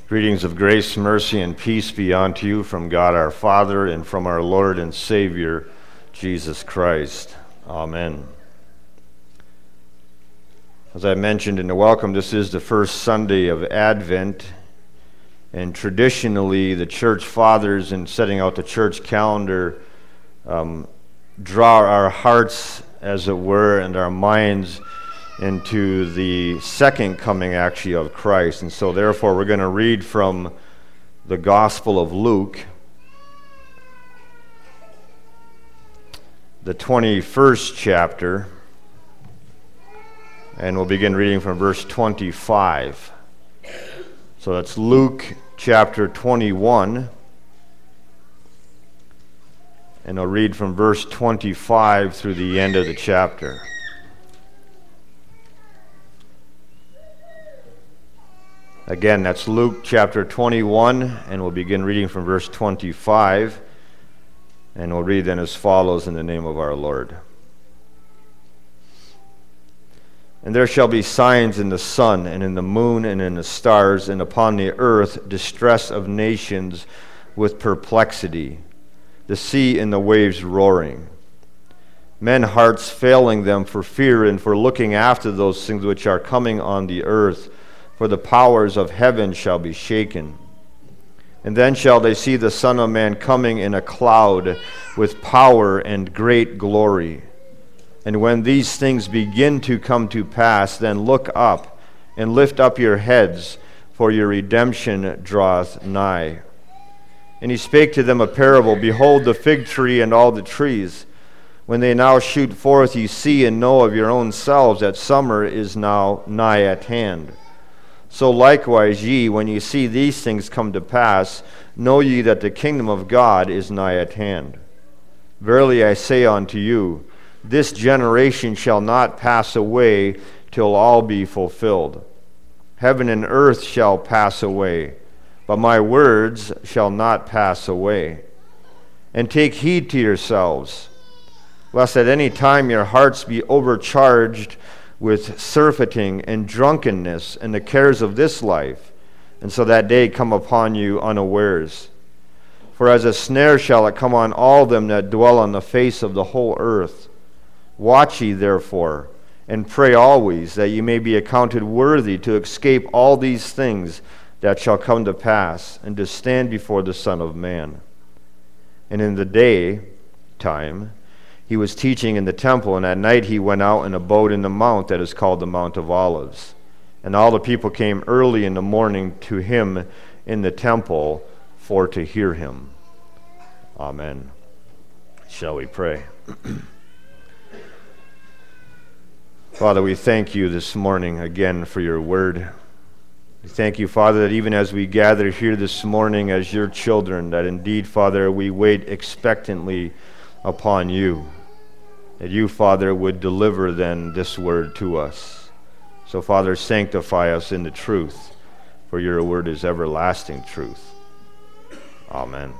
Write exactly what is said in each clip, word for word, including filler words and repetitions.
Greetings of grace, mercy, and peace be unto you from God our Father and from our Lord and Savior, Jesus Christ. Amen. As I mentioned in the welcome, this is the first Sunday of Advent, and traditionally the church fathers, in setting out the church calendar, um, draw our hearts, as it were, and our minds into the second coming, actually, of Christ. And so therefore we're going to read from the Gospel of Luke, the twenty-first chapter, and we'll begin reading from verse twenty-five. So that's Luke chapter twenty-one, and I'll read from verse twenty-five through the end of the chapter. Again, that's Luke chapter twenty-one, and we'll begin reading from verse twenty-five, and we'll read then as follows in the name of our Lord. And there shall be signs in the sun, and in the moon, and in the stars, and upon the earth distress of nations with perplexity, the sea and the waves roaring. Men hearts failing them for fear and for looking after those things which are coming on the earth, for the powers of heaven shall be shaken. And then shall they see the Son of Man coming in a cloud with power and great glory. And when these things begin to come to pass, then look up and lift up your heads, for your redemption draweth nigh. And he spake to them a parable. Behold the fig tree and all the trees. When they now shoot forth, ye see and know of your own selves that summer is now nigh at hand. So likewise ye, when ye see these things come to pass, know ye that the kingdom of God is nigh at hand. Verily I say unto you, this generation shall not pass away till all be fulfilled. Heaven and earth shall pass away, but my words shall not pass away. And take heed to yourselves, lest at any time your hearts be overcharged with surfeiting and drunkenness and the cares of this life, and so that day come upon you unawares. For as a snare shall it come on all them that dwell on the face of the whole earth. Watch ye therefore, and pray always, that ye may be accounted worthy to escape all these things that shall come to pass, and to stand before the Son of Man. And in the day time he was teaching in the temple, and at night he went out and abode in the mount that is called the Mount of Olives. And all the people came early in the morning to him in the temple for to hear him. Amen. Shall we pray? Father, we thank you this morning again for your word. We thank you, Father, that even as we gather here this morning as your children, that indeed, Father, we wait expectantly upon you, that you, Father, would deliver then this word to us. So, Father, sanctify us in the truth, for your word is everlasting truth. Amen.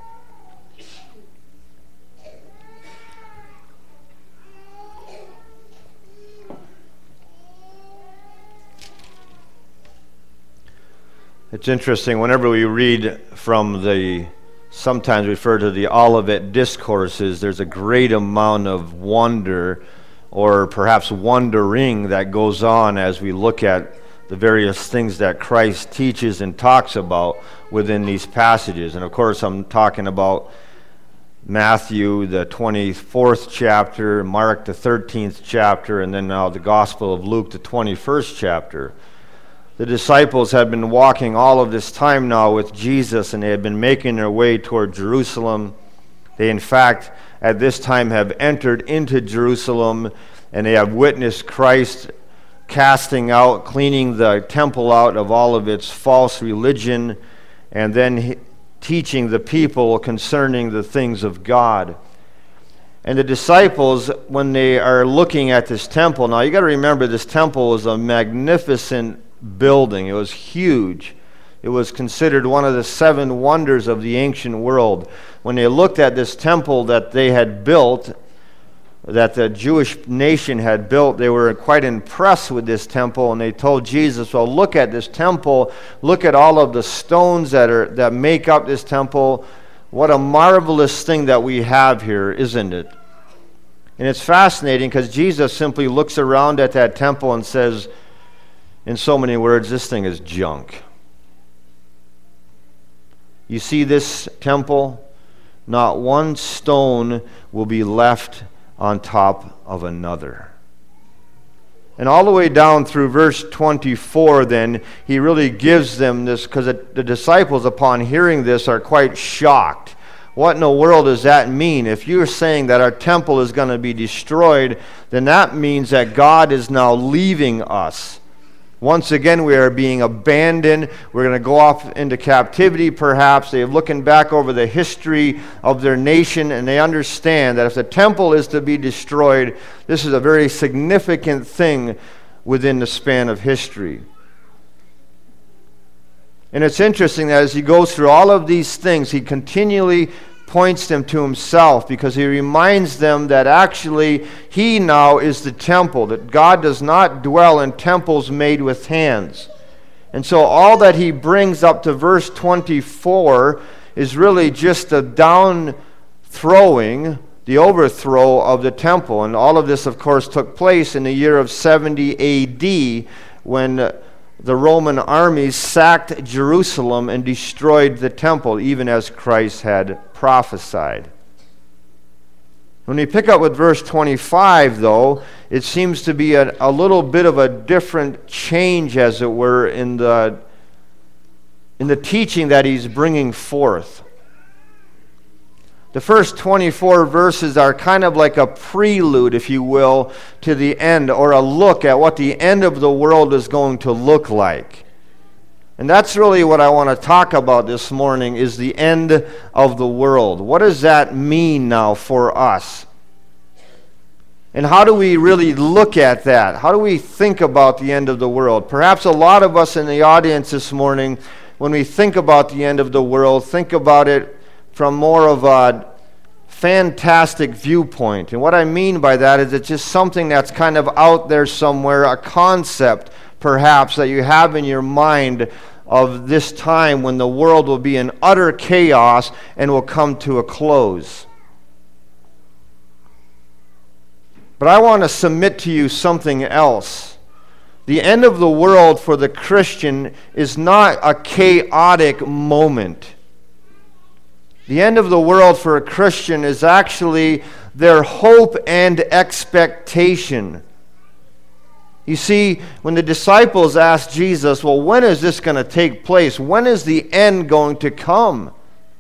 It's interesting, whenever we read from the sometimes referred to the Olivet Discourses, there's a great amount of wonder, or perhaps wondering, that goes on as we look at the various things that Christ teaches and talks about within these passages. And of course, I'm talking about Matthew, the twenty-fourth chapter, Mark, the thirteenth chapter, and then now the Gospel of Luke, the twenty-first chapter. The disciples had been walking all of this time now with Jesus, and they had been making their way toward Jerusalem. They, in fact, at this time have entered into Jerusalem, and they have witnessed Christ casting out, cleaning the temple out of all of its false religion, and then teaching the people concerning the things of God. And the disciples, when they are looking at this temple, now you got to remember this temple was a magnificent building. It was huge. It was considered one of the seven wonders of the ancient world. When they looked at this temple that they had built, that the Jewish nation had built, they were quite impressed with this temple, and they told Jesus, well, look at this temple, look at all of the stones that are that make up this temple. What a marvelous thing that we have here, isn't it? And it's fascinating because Jesus simply looks around at that temple and says, in so many words, this thing is junk. You see this temple? Not one stone will be left on top of another. And all the way down through verse twenty-four, then, he really gives them this, because the, the disciples, upon hearing this, are quite shocked. What in the world does that mean? If you're saying that our temple is going to be destroyed, then that means that God is now leaving us. Once again, we are being abandoned. We're going to go off into captivity, perhaps. They're looking back over the history of their nation, and they understand that if the temple is to be destroyed, this is a very significant thing within the span of history. And it's interesting that as he goes through all of these things, he continually points them to himself, because he reminds them that actually he now is the temple, that God does not dwell in temples made with hands. And so all that he brings up to verse twenty-four is really just the down throwing, the overthrow of the temple. And all of this, of course, took place in the year of seventy A D when the Roman armies sacked Jerusalem and destroyed the temple, even as Christ had prophesied. When we pick up with verse twenty-five, though, it seems to be a, a little bit of a different change, as it were, in the, in the teaching that he's bringing forth. The first twenty-four verses are kind of like a prelude, if you will, to the end, or a look at what the end of the world is going to look like. And that's really what I want to talk about this morning, is the end of the world. What does that mean now for us? And how do we really look at that? How do we think about the end of the world? Perhaps a lot of us in the audience this morning, when we think about the end of the world, think about it from more of a fantastic viewpoint. And what I mean by that is it's just something that's kind of out there somewhere, a concept perhaps that you have in your mind of this time when the world will be in utter chaos and will come to a close. But I want to submit to you something else. The end of the world for the Christian is not a chaotic moment. The end of the world for a Christian is actually their hope and expectation. You see, when the disciples asked Jesus, well, when is this going to take place? When is the end going to come?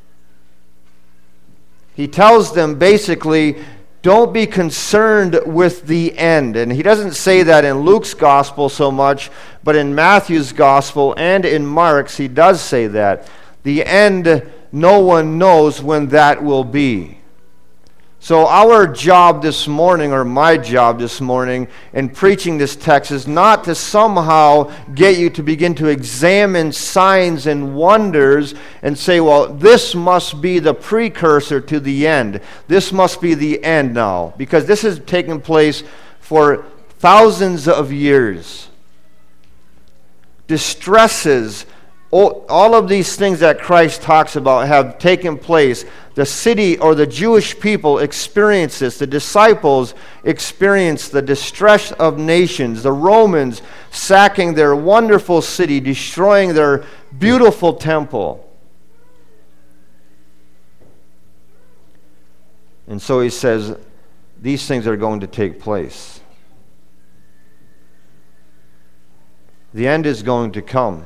He tells them basically, don't be concerned with the end. And he doesn't say that in Luke's gospel so much, but in Matthew's gospel and in Mark's, he does say that. The end, no one knows when that will be. So our job this morning, or my job this morning, in preaching this text is not to somehow get you to begin to examine signs and wonders and say, well, this must be the precursor to the end. This must be the end now. Because this has taken place for thousands of years. Distresses, all of these things that Christ talks about have taken place. The city or the Jewish people experience this. The disciples experience the distress of nations. The Romans sacking their wonderful city, destroying their beautiful temple. And so he says, these things are going to take place. The end is going to come.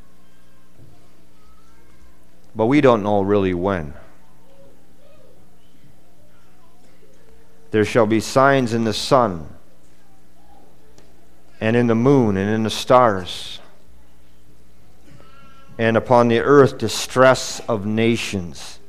But we don't know really when. There shall be signs in the sun, and in the moon, and in the stars, and upon the earth distress of nations.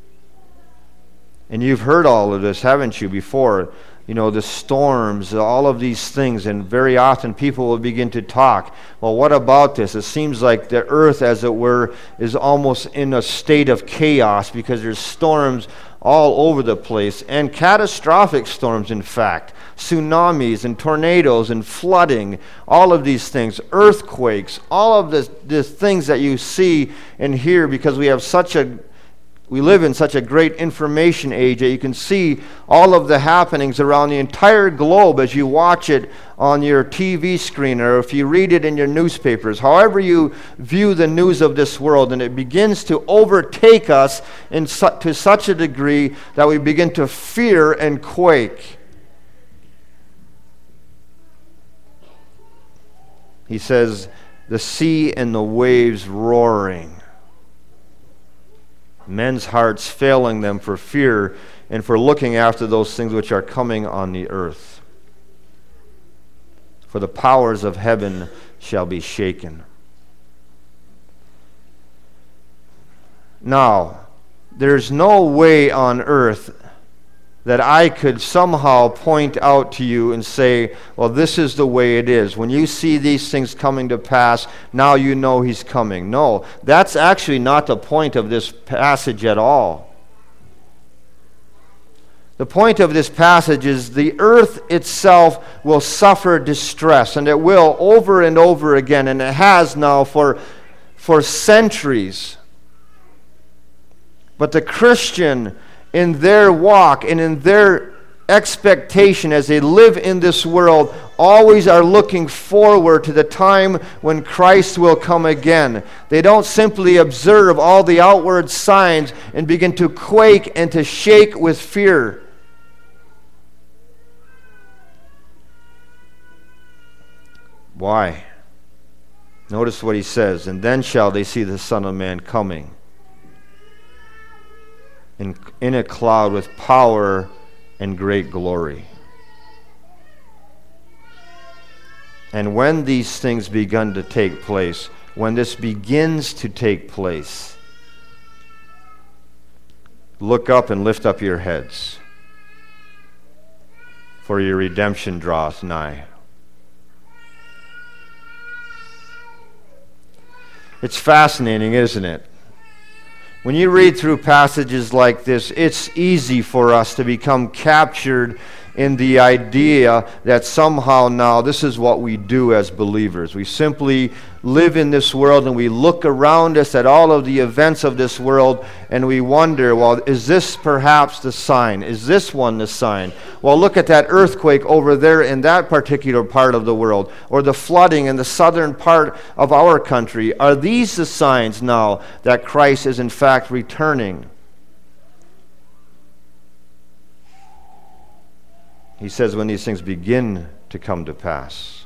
And you've heard all of this, haven't you, before? You know, the storms, all of these things, and very often people will begin to talk. Well, what about this? It seems like the earth, as it were, is almost in a state of chaos because there's storms all over the place, and catastrophic storms, in fact, tsunamis and tornadoes and flooding, all of these things, earthquakes, all of the, the things that you see and hear, because we have such a We live in such a great information age that you can see all of the happenings around the entire globe as you watch it on your T V screen or if you read it in your newspapers. However you view the news of this world, and it begins to overtake us in su- to such a degree that we begin to fear and quake. He says, the sea and the waves roaring. Men's hearts failing them for fear and for looking after those things which are coming on the earth. For the powers of heaven shall be shaken. Now, there's no way on earth that I could somehow point out to you and say, well, this is the way it is. When you see these things coming to pass, now you know he's coming. No, that's actually not the point of this passage at all. The point of this passage is the earth itself will suffer distress, and it will over and over again, and it has now for, for centuries. But the Christian, in their walk and in their expectation as they live in this world, always are looking forward to the time when Christ will come again. They don't simply observe all the outward signs and begin to quake and to shake with fear. Why? Notice what he says, and then shall they see the Son of Man coming In, in a cloud with power and great glory. And when these things begin to take place, when this begins to take place, look up and lift up your heads, for your redemption draweth nigh. It's fascinating, isn't it? When you read through passages like this, it's easy for us to become captured in the idea that somehow now this is what we do as believers. We simply live in this world and we look around us at all of the events of this world and we wonder, well, is this perhaps the sign? Is this one the sign? Well, look at that earthquake over there in that particular part of the world, or the flooding in the southern part of our country. Are these the signs now that Christ is in fact returning? He says when these things begin to come to pass.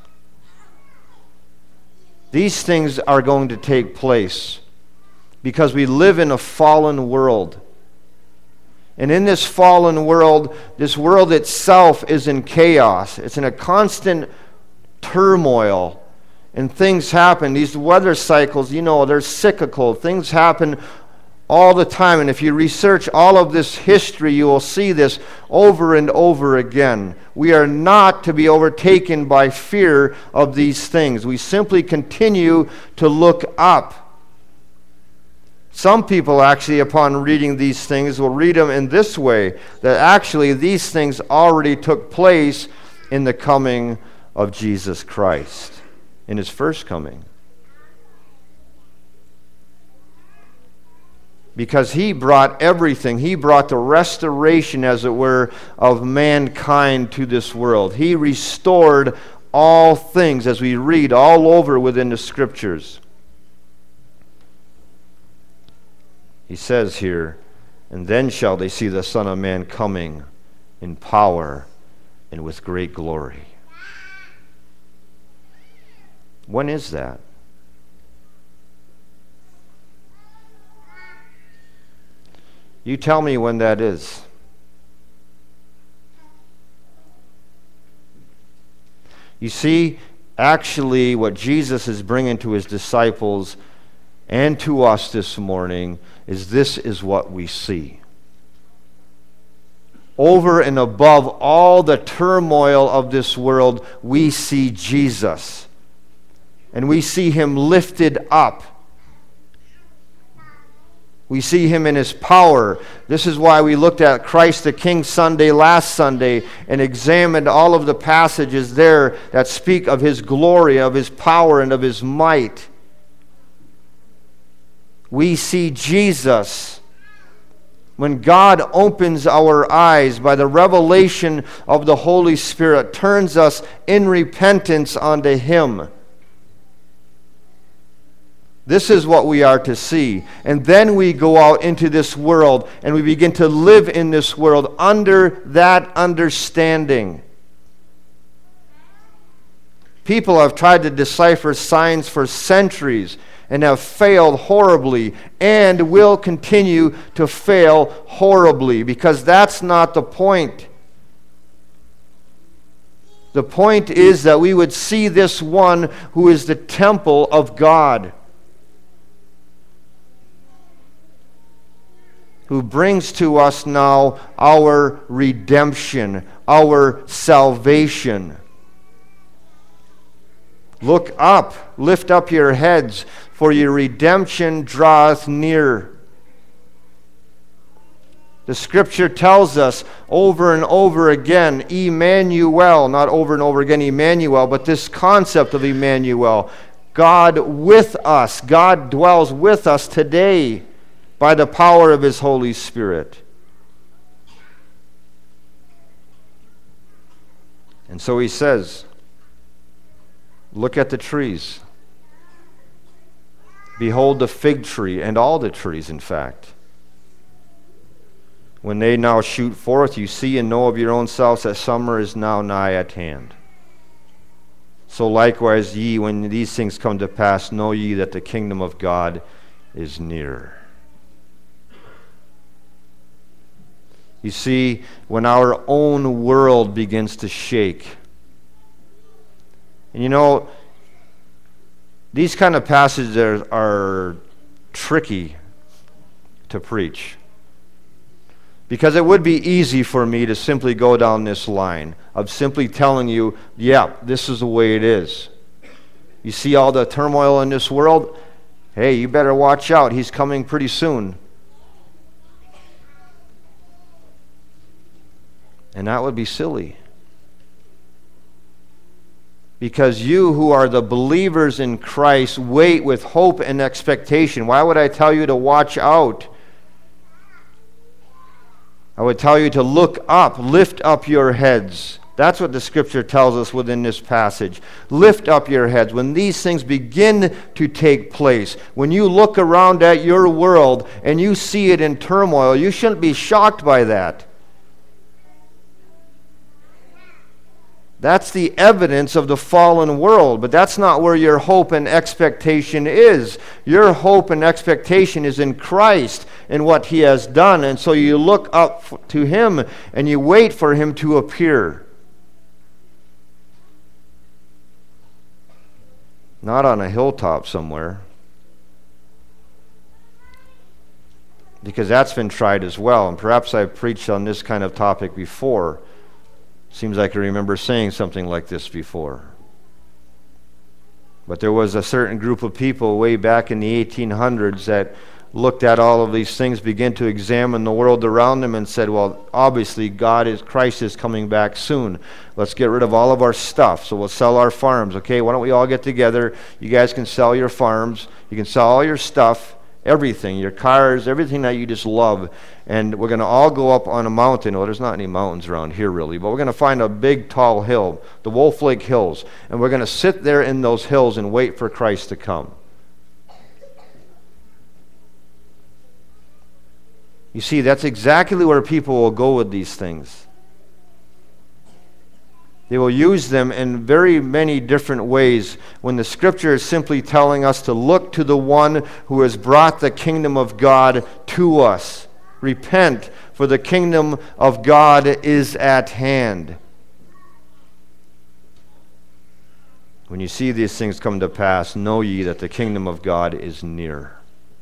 These things are going to take place because we live in a fallen world. And in this fallen world, this world itself is in chaos. It's in a constant turmoil. And things happen. These weather cycles, you know, they're cyclical. Things happen all the time, and if you research all of this history, you will see this over and over again. We are not to be overtaken by fear of these things. We simply continue to look up. Some people actually, upon reading these things, will read them in this way, that actually these things already took place in the coming of Jesus Christ, in his first coming. Because he brought everything. He brought the restoration, as it were, of mankind to this world. He restored all things, as we read all over within the Scriptures. He says here, and then shall they see the Son of Man coming in power and with great glory. When is that? You tell me when that is. You see, actually what Jesus is bringing to his disciples and to us this morning is this is what we see. Over and above all the turmoil of this world, we see Jesus. And we see him lifted up. We see him in his power. This is why we looked at Christ the King Sunday last Sunday and examined all of the passages there that speak of his glory, of his power, and of his might. We see Jesus. When God opens our eyes by the revelation of the Holy Spirit, turns us in repentance unto him. This is what we are to see. And then we go out into this world and we begin to live in this world under that understanding. People have tried to decipher signs for centuries and have failed horribly and will continue to fail horribly, because that's not the point. The point is that we would see this one who is the temple of God, who brings to us now our redemption, our salvation. Look up, lift up your heads, for your redemption draweth near. The Scripture tells us over and over again, Emmanuel, not over and over again Emmanuel, but this concept of Emmanuel, God with us. God dwells with us today by the power of his Holy Spirit. And so he says, look at the trees. Behold the fig tree, and all the trees, in fact. When they now shoot forth, you see and know of your own selves that summer is now nigh at hand. So likewise ye, when these things come to pass, know ye that the kingdom of God is near. You see, when our own world begins to shake, and you know, these kind of passages are, are tricky to preach. Because it would be easy for me to simply go down this line of simply telling you, yeah, this is the way it is. You see all the turmoil in this world? Hey, you better watch out. He's coming pretty soon. And that would be silly. Because you who are the believers in Christ wait with hope and expectation. Why would I tell you to watch out? I would tell you to look up, lift up your heads. That's what the Scripture tells us within this passage. Lift up your heads. When these things begin to take place, when you look around at your world and you see it in turmoil, you shouldn't be shocked by that. That's the evidence of the fallen world, but that's not where your hope and expectation is. Your hope and expectation is in Christ and what he has done, and so you look up to him and you wait for him to appear. Not on a hilltop somewhere, because that's been tried as well, and perhaps I've preached on this kind of topic before. Seems like I remember saying something like this before. But there was a certain group of people way back in the eighteen hundreds that looked at all of these things, began to examine the world around them and said, well, obviously God is, Christ is coming back soon. Let's get rid of all of our stuff. So we'll sell our farms. Okay, why don't we all get together? You guys can sell your farms. You can sell all your stuff. Everything, your cars, everything that you just love. And we're going to all go up on a mountain. Well, there's not any mountains around here really, but we're going to find a big tall hill, the Wolf Lake Hills, and we're going to sit there in those hills and wait for Christ to come. You see, that's exactly where people will go with these things. They will use them in very many different ways when the Scripture is simply telling us to look to the one who has brought the kingdom of God to us. Repent, for the kingdom of God is at hand. When you see these things come to pass, know ye that the kingdom of God is near.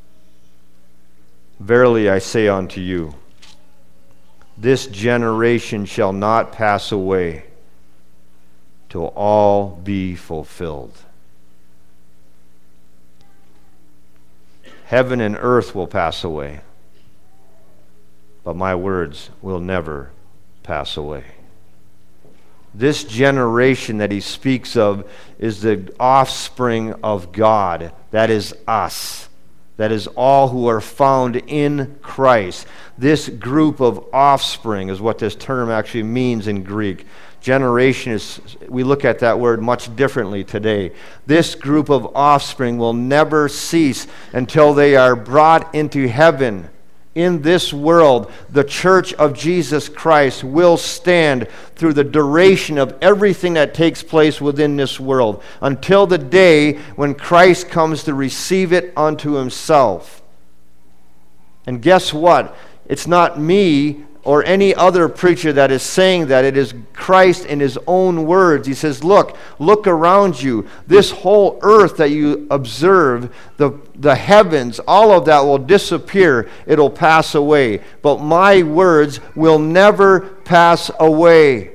Verily I say unto you, this generation shall not pass away till all be fulfilled. Heaven and earth will pass away, but my words will never pass away. This generation that he speaks of is the offspring of God. That is us. That is all who are found in Christ. This group of offspring is what this term actually means in Greek. Generation is, we look at that word much differently today. This group of offspring will never cease until they are brought into heaven. In this world, the church of Jesus Christ will stand through the duration of everything that takes place within this world until the day when Christ comes to receive it unto himself. And guess what? It's not me or any other preacher that is saying that. It is Christ in his own words. He says, look, look around you. This whole earth that you observe, the, the heavens, all of that will disappear. It'll pass away. But my words will never pass away.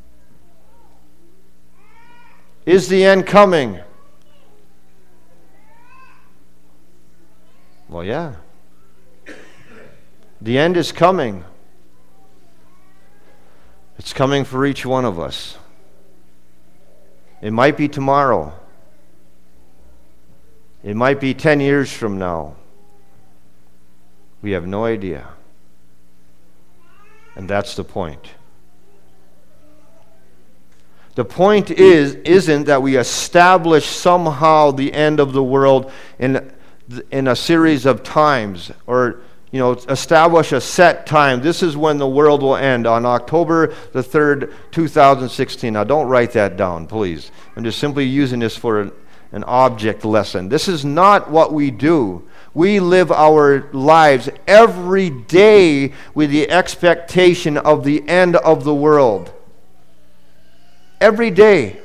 Is the end coming? Well, yeah. The end is coming. It's coming for each one of us. It might be tomorrow. It might be ten years from now. We have no idea. And that's the point. The point is, isn't that we establish somehow the end of the world in, in a series of times, or you know, establish a set time. This is when the world will end, on October the third, two thousand sixteen. Now, don't write that down, please. I'm just simply using this for an, an object lesson. This is not what we do. We live our lives every day with the expectation of the end of the world. Every day.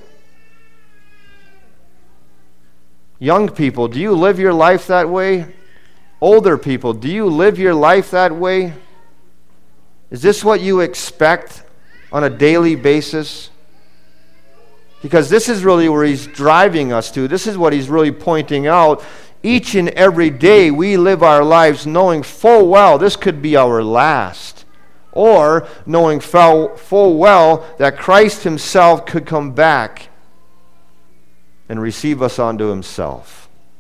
Young people, do you live your life that way? Older people, do you live your life that way? Is this what you expect on a daily basis? Because this is really where he's driving us to. This is what he's really pointing out. Each and every day we live our lives knowing full well this could be our last. Or knowing full, full well that Christ himself could come back and receive us unto himself.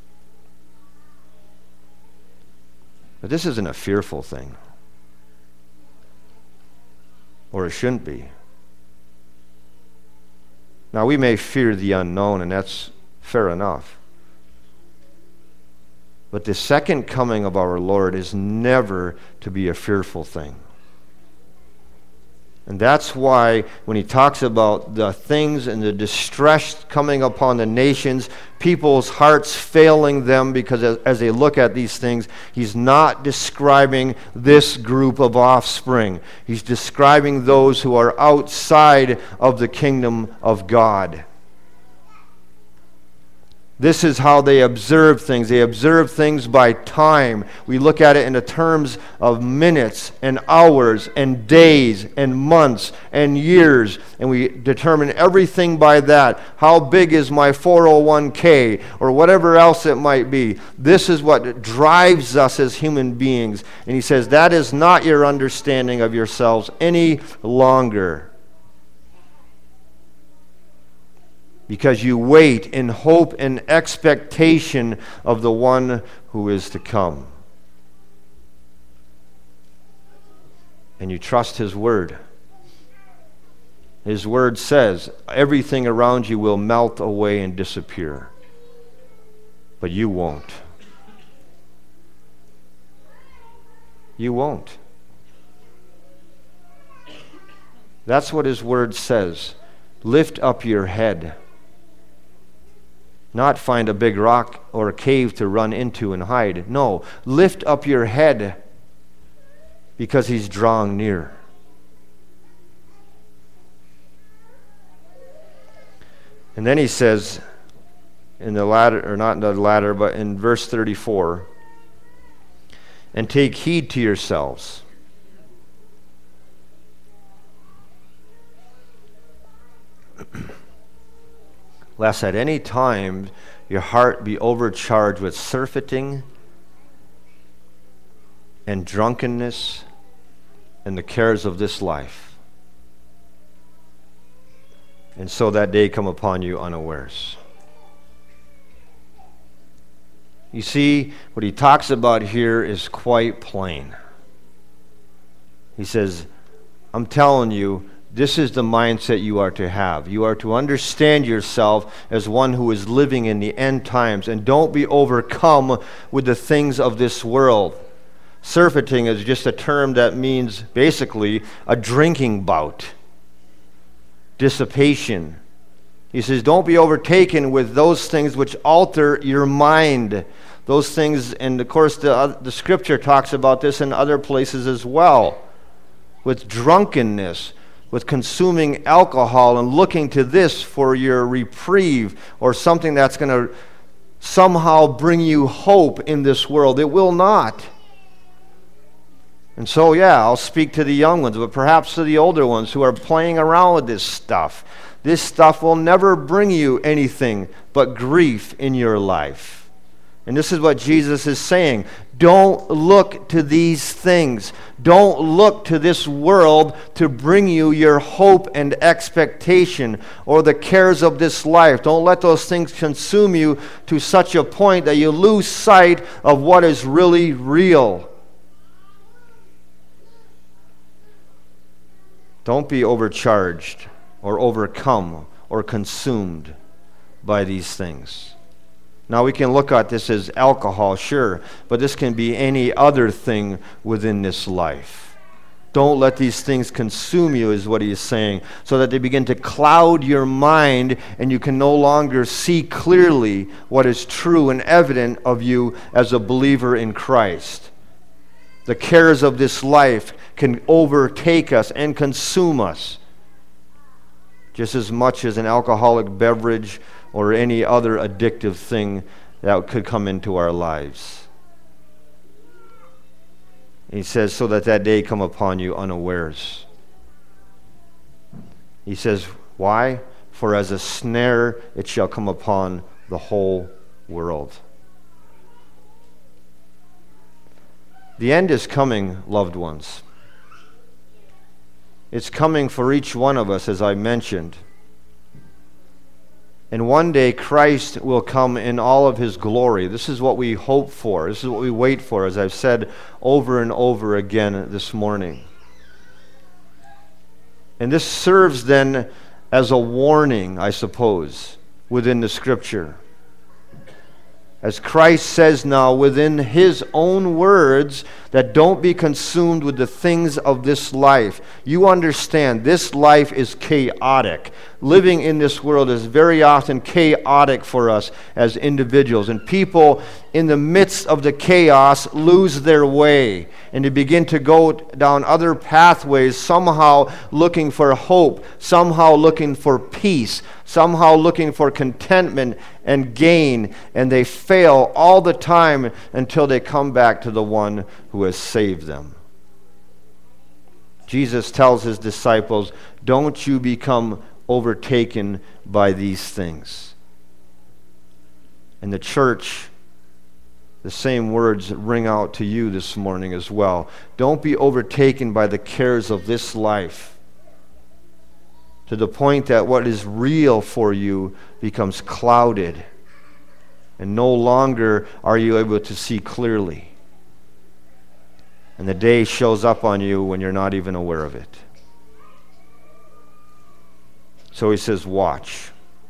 But this isn't a fearful thing. Or it shouldn't be. Now, we may fear the unknown, and that's fair enough. But the second coming of our Lord is never to be a fearful thing. And that's why when he talks about the things and the distress coming upon the nations, people's hearts failing them because as, as they look at these things, he's not describing this group of offspring. He's describing those who are outside of the kingdom of God. This is how they observe things. They observe things by time. We look at it in the terms of minutes and hours and days and months and years, and we determine everything by that. How big is my four oh one k or whatever else it might be? This is what drives us as human beings. And he says that is not your understanding of yourselves any longer. Because you wait in hope and expectation of the one who is to come. And you trust his word. His word says everything around you will melt away and disappear. But you won't. You won't. That's what his word says. Lift up your head. Not find a big rock or a cave to run into and hide. No, lift up your head because he's drawing near. And then he says in the latter, or not in the latter, but in verse thirty-four, and take heed to yourselves. Lest at any time your heart be overcharged with surfeiting and drunkenness and the cares of this life. And so that day come upon you unawares. You see, what he talks about here is quite plain. He says, I'm telling you, this is the mindset you are to have. You are to understand yourself as one who is living in the end times, and don't be overcome with the things of this world. Surfeiting is just a term that means basically a drinking bout, dissipation. He says, don't be overtaken with those things which alter your mind. Those things, and of course the, the scripture talks about this in other places as well, with drunkenness, with consuming alcohol and looking to this for your reprieve or something that's going to somehow bring you hope in this world. It will not. And so, yeah, I'll speak to the young ones, but perhaps to the older ones who are playing around with this stuff. This stuff will never bring you anything but grief in your life. And this is what Jesus is saying. Don't look to these things. Don't look to this world to bring you your hope and expectation or the cares of this life. Don't let those things consume you to such a point that you lose sight of what is really real. Don't be overcharged or overcome or consumed by these things. Now we can look at this as alcohol, sure, but this can be any other thing within this life. Don't let these things consume you, is what he is saying, so that they begin to cloud your mind and you can no longer see clearly what is true and evident of you as a believer in Christ. The cares of this life can overtake us and consume us just as much as an alcoholic beverage or any other addictive thing that could come into our lives. He says, so that that day come upon you unawares. He says, why? For as a snare it shall come upon the whole world. The end is coming, loved ones. It's coming for each one of us, as I mentioned. And one day Christ will come in all of his glory. This is what we hope for. This is what we wait for, as I've said over and over again this morning. And this serves then as a warning, I suppose, within the Scripture. As Christ says now within his own words, that don't be consumed with the things of this life. You understand, this life is chaotic. Living in this world is very often chaotic for us as individuals. And people in the midst of the chaos lose their way. And they begin to go down other pathways, somehow looking for hope, somehow looking for peace, somehow looking for contentment and gain. And they fail all the time until they come back to the one who has saved them. Jesus tells his disciples, don't you become overtaken by these things. In the church, the same words ring out to you this morning as well. Don't be overtaken by the cares of this life, to the point that what is real for you becomes clouded, and no longer are you able to see clearly. And the day shows up on you when you're not even aware of it. So he says, watch.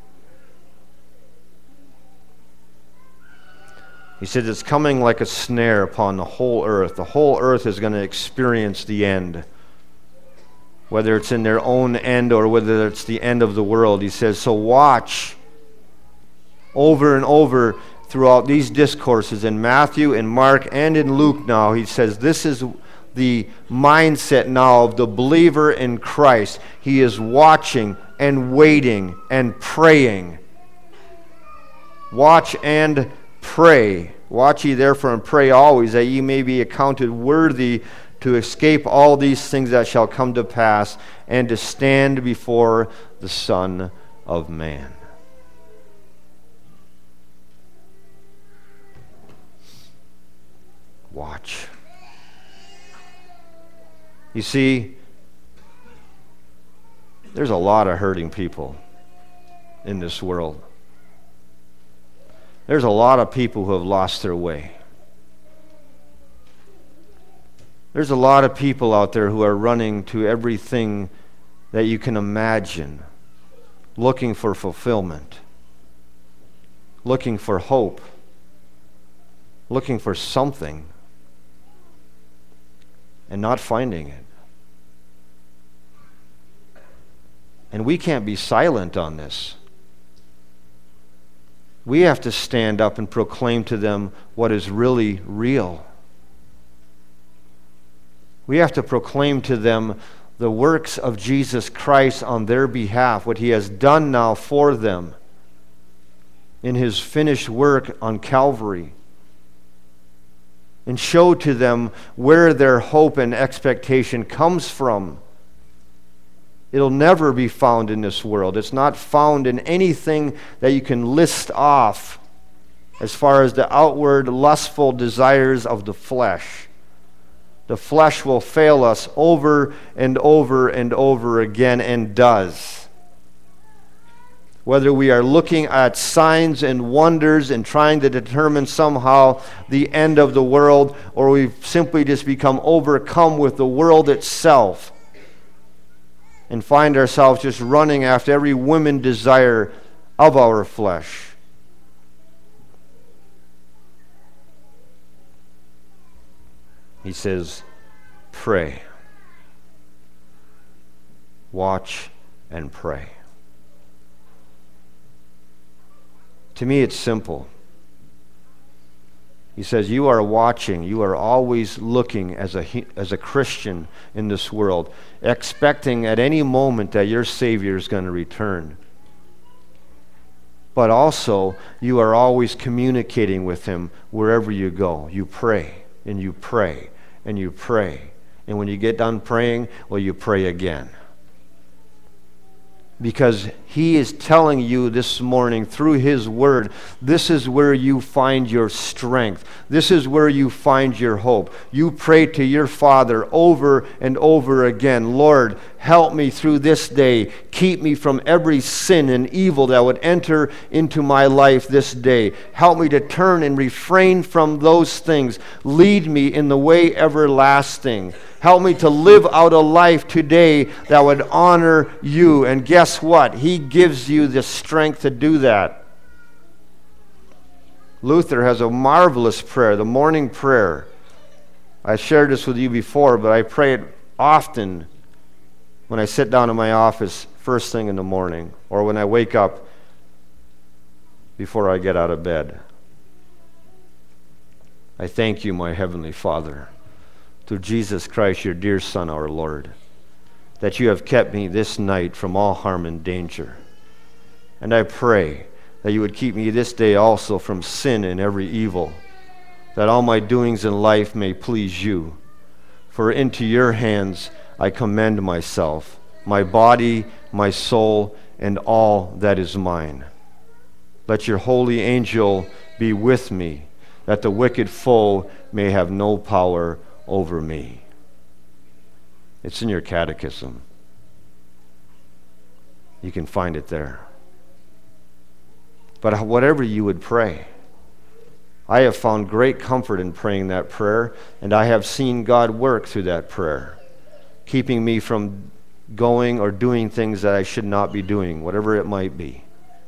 He said it's coming like a snare upon the whole earth. The whole earth is going to experience the end. Whether it's in their own end or whether it's the end of the world. He says, so watch. Over and over throughout these discourses in Matthew, in Mark, and in Luke now, he says this is the mindset now of the believer in Christ. He is watching and waiting and praying. Watch and pray. Watch ye therefore and pray always, that ye may be accounted worthy to escape all these things that shall come to pass, and to stand before the Son of Man. Watch. You see, there's a lot of hurting people in this world. There's a lot of people who have lost their way. There's a lot of people out there who are running to everything that you can imagine, looking for fulfillment, looking for hope, looking for something, and not finding it. And we can't be silent on this. We have to stand up and proclaim to them what is really real. We have to proclaim to them the works of Jesus Christ on their behalf, what he has done now for them in his finished work on Calvary, and show to them where their hope and expectation comes from. It'll never be found in this world. It's not found in anything that you can list off as far as the outward lustful desires of the flesh. The flesh will fail us over and over and over again, and does. Whether we are looking at signs and wonders and trying to determine somehow the end of the world, or we've simply just become overcome with the world itself and find ourselves just running after every whim desire of our flesh. He says, pray. Watch and pray. To me, it's simple. He says, you are watching, you are always looking as a, as a Christian in this world, expecting at any moment that your Savior is going to return. But also, you are always communicating with him wherever you go. You pray, and you pray, and you pray. And when you get done praying, well, you pray again. Because he is telling you this morning through his word, this is where you find your strength. This is where you find your hope. You pray to your Father over and over again, Lord, help me through this day. Keep me from every sin and evil that would enter into my life this day. Help me to turn and refrain from those things. Lead me in the way everlasting. Help me to live out a life today that would honor you. And guess what? He gives you the strength to do that. Luther has a marvelous prayer, the morning prayer. I shared this with you before, but I pray it often when I sit down in my office first thing in the morning, or when I wake up before I get out of bed. I thank you, my Heavenly Father, through Jesus Christ, your dear Son, our Lord, that you have kept me this night from all harm and danger. And I pray that you would keep me this day also from sin and every evil, that all my doings in life may please you. For into your hands I commend myself, my body, my soul, and all that is mine. Let your holy angel be with me, that the wicked foe may have no power over me. It's in your catechism. You can find it there. But whatever you would pray, I have found great comfort in praying that prayer, and I have seen God work through that prayer, keeping me from going or doing things that I should not be doing, whatever it might be.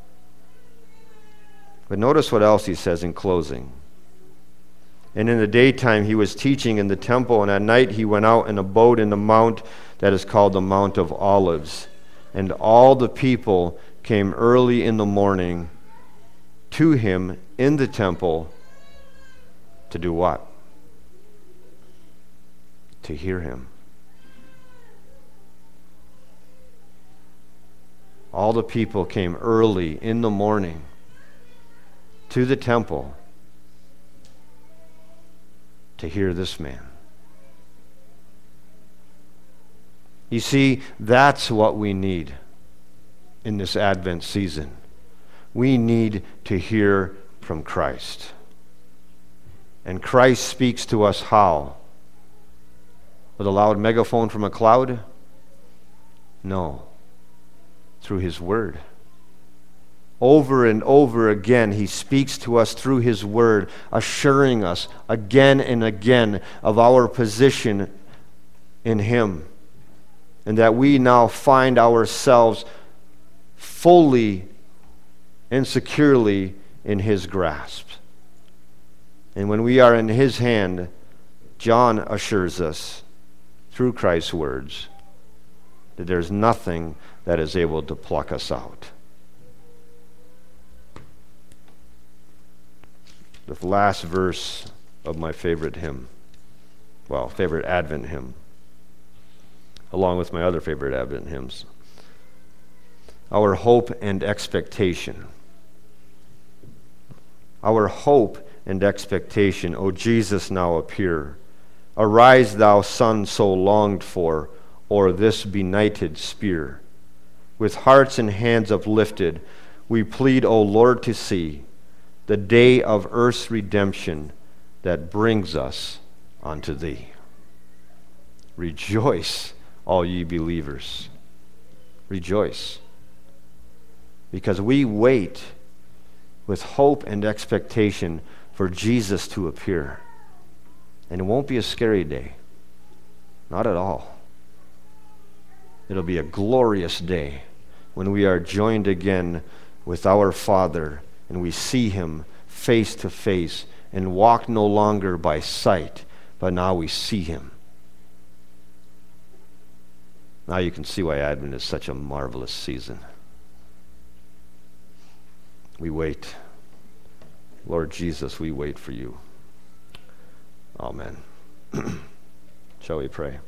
But notice what else he says in closing. And in the daytime he was teaching in the temple, and at night he went out and abode in the mount that is called the Mount of Olives. And all the people came early in the morning to him in the temple to do what? To hear him. All the people came early in the morning to the temple to hear this man. You see, that's what we need in this Advent season. We need to hear from Christ. And Christ speaks to us how? With a loud megaphone from a cloud? No. Through his word. Over and over again, he speaks to us through his word, assuring us again and again of our position in him, and that we now find ourselves fully and securely in his grasp. And when we are in his hand, John assures us through Christ's words that there's nothing that is able to pluck us out. The last verse of my favorite hymn, well, favorite Advent hymn, along with my other favorite Advent hymns. Our hope and expectation. Our hope and expectation, O Jesus, now appear. Arise, thou sun so longed for, o'er this benighted spear. With hearts and hands uplifted, we plead, O Lord, to see the day of earth's redemption that brings us unto thee. Rejoice, all ye believers. Rejoice. Because we wait with hope and expectation for Jesus to appear. And it won't be a scary day. Not at all. It'll be a glorious day when we are joined again with our Father and we see him face to face and walk no longer by sight, but now we see him. Now you can see why Advent is such a marvelous season. We wait. Lord Jesus, we wait for you. Amen. Shall we pray?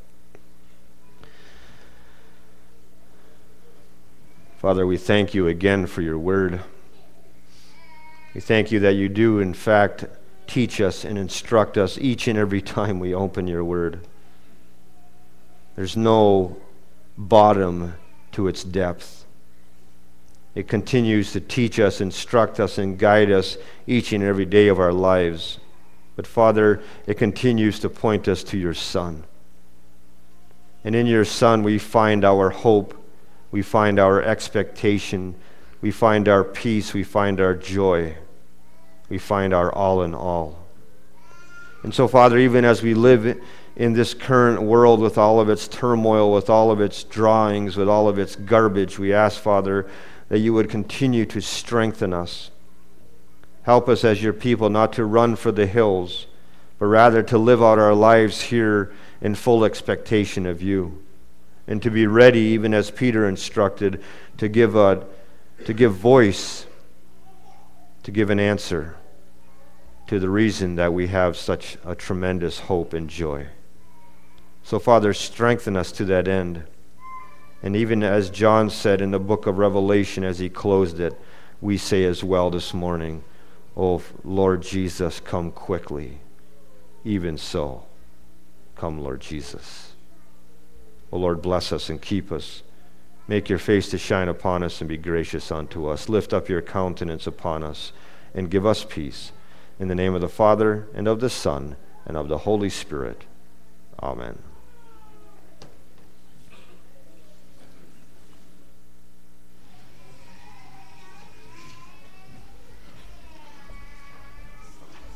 Father, we thank you again for your word. We thank you that you do, in fact, teach us and instruct us each and every time we open your word. There's no bottom to its depth. It continues to teach us, instruct us, and guide us each and every day of our lives. But Father, it continues to point us to your Son. And in your Son we find our hope, we find our expectation, we find our peace, we find our joy, we find our all in all. And so, Father, even as we live in this current world with all of its turmoil, with all of its drawings, with all of its garbage, we ask, Father, that you would continue to strengthen us. Help us as your people not to run for the hills, but rather to live out our lives here in full expectation of you, and to be ready, even as Peter instructed, to give a, to give voice, to give an answer to the reason that we have such a tremendous hope and joy. So, Father, strengthen us to that end. And even as John said in the book of Revelation as he closed it, we say as well this morning, "Oh, Lord Jesus, come quickly. Even so, come, Lord Jesus." Oh, Lord, bless us and keep us. Make your face to shine upon us and be gracious unto us. Lift up your countenance upon us and give us peace. In the name of the Father, and of the Son, and of the Holy Spirit. Amen.